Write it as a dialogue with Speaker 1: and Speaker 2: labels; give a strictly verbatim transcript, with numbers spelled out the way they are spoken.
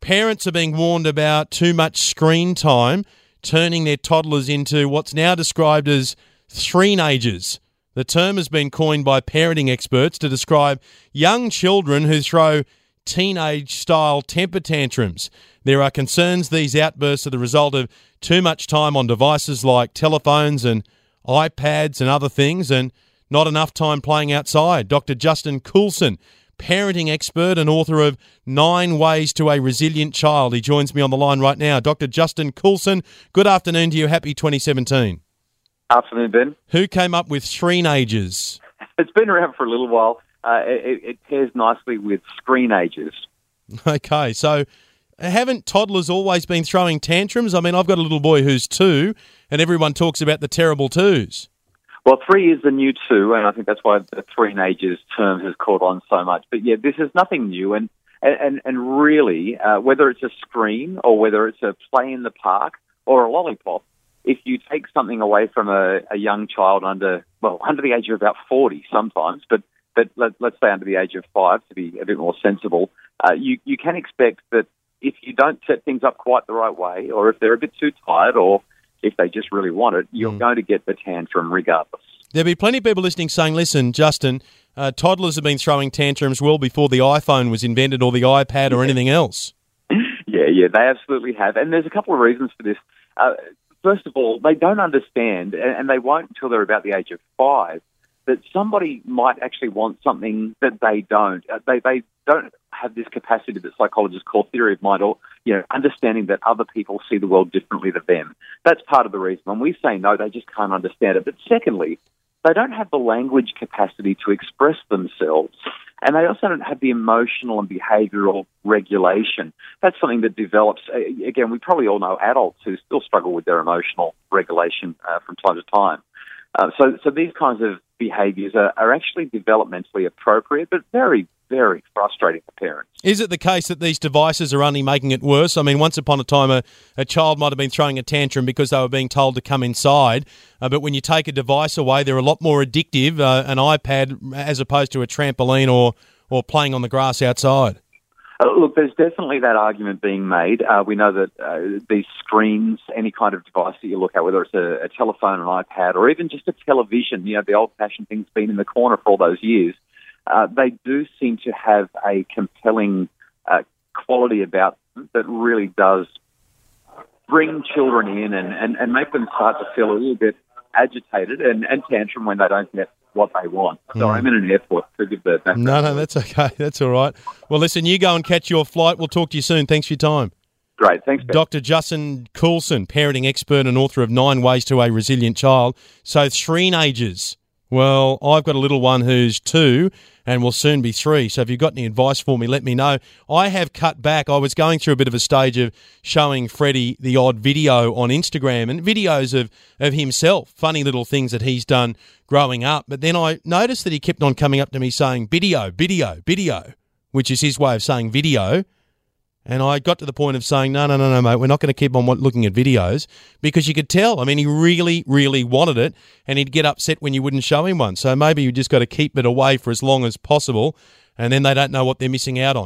Speaker 1: Parents are being warned about too much screen time, turning their toddlers into what's now described as three-nagers. The term has been coined by parenting experts to describe young children who throw teenage-style temper tantrums. There are concerns these outbursts are the result of too much time on devices like telephones and iPads and other things, and not enough time playing outside. Doctor Justin Coulson, parenting expert and author of Nine Ways to a Resilient Child. He joins me on the line right now. Doctor Justin Coulson, good afternoon to you. Happy twenty seventeen.
Speaker 2: Afternoon, Ben.
Speaker 1: Who came up with three-nagers?
Speaker 2: It's been around for a little while. Uh, it, it pairs nicely with screen-agers.
Speaker 1: Okay, so haven't toddlers always been throwing tantrums? I mean, I've got a little boy who's two, and everyone talks about the terrible twos.
Speaker 2: Well, three is the new two, and I think that's why the three-nagers term has caught on so much. But yeah, this is nothing new, and and, and really, uh, whether it's a screen or whether it's a play in the park or a lollipop, if you take something away from a, a young child under, well, under the age of about forty sometimes, but, but let, let's say under the age of five to be a bit more sensible, uh, you, you can expect that if you don't set things up quite the right way, or if they're a bit too tired, or if they just really want it, you're mm. going to get the tantrum regardless.
Speaker 1: There'll be plenty of people listening saying, listen, Justin, uh, toddlers have been throwing tantrums well before the iPhone was invented or the iPad or anything else.
Speaker 2: Yeah, yeah, they absolutely have. And there's a couple of reasons for this. Uh, First of all, they don't understand, and they won't until they're about the age of five, that somebody might actually want something that they don't. They they don't have this capacity that psychologists call theory of mind, or you know, understanding that other people see the world differently to them. That's part of the reason. When we say no, they just can't understand it. But secondly, they don't have the language capacity to express themselves. And they also don't have the emotional and behavioural regulation. That's something that develops. Again, we probably all know adults who still struggle with their emotional regulation uh, from time to time. Uh, so, so these kinds of behaviours are, are actually developmentally appropriate, but very, very frustrating for parents.
Speaker 1: Is it the case that these devices are only making it worse? I mean, once upon a time, a, a child might have been throwing a tantrum because they were being told to come inside, uh, but when you take a device away, they're a lot more addictive, uh, an iPad as opposed to a trampoline or, or playing on the grass outside.
Speaker 2: Uh, look, there's definitely that argument being made. Uh, we know that uh, these screens, any kind of device that you look at, whether it's a, a telephone, an iPad, or even just a television, you know, the old-fashioned thing's been in the corner for all those years, uh, they do seem to have a compelling uh, quality about them that really does bring children in and, and, and make them start to feel a little bit agitated and, and tantrum when they don't get what they want. So mm. I'm in an airport to give the background.
Speaker 1: No, no, that's okay. That's all right. Well, listen, you go and catch your flight. We'll talk to you soon. Thanks for your time.
Speaker 2: Great. Thanks, Ben.
Speaker 1: Doctor Justin Coulson, parenting expert and author of Nine Ways to a Resilient Child. So three-nagers. Well, I've got a little one who's two and will soon be three. So if you've got any advice for me, let me know. I have cut back. I was going through a bit of a stage of showing Freddie the odd video on Instagram and videos of, of himself, funny little things that he's done growing up. But then I noticed that he kept on coming up to me saying video, video, video, which is his way of saying video. And I got to the point of saying, no, no, no, no, mate, we're not going to keep on looking at videos, because you could tell. I mean, he really, really wanted it, and he'd get upset when you wouldn't show him one. So maybe you just got to keep it away for as long as possible, and then they don't know what they're missing out on.